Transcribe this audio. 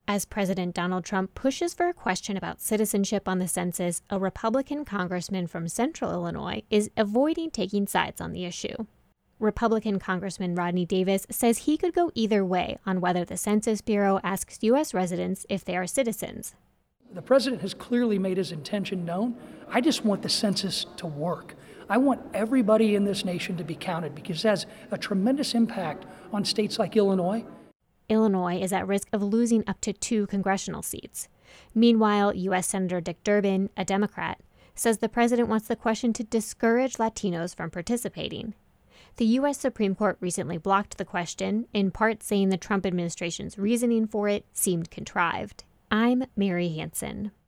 As President Donald Trump pushes for a question about citizenship on the census, a Republican congressman from Central Illinois is avoiding taking sides on the issue. Republican Congressman Rodney Davis says he could go either way on whether the Census Bureau asks U.S. residents if they are citizens. The president has clearly made his intention known. I just want the census to work. I want everybody in this nation to be counted because it has a tremendous impact on states like Illinois. Illinois is at risk of losing up to 2 congressional seats. Meanwhile, U.S. Senator Dick Durbin, a Democrat, says the president wants the question to discourage Latinos from participating. The U.S. Supreme Court recently blocked the question, in part saying the Trump administration's reasoning for it seemed contrived. I'm Mary Hansen.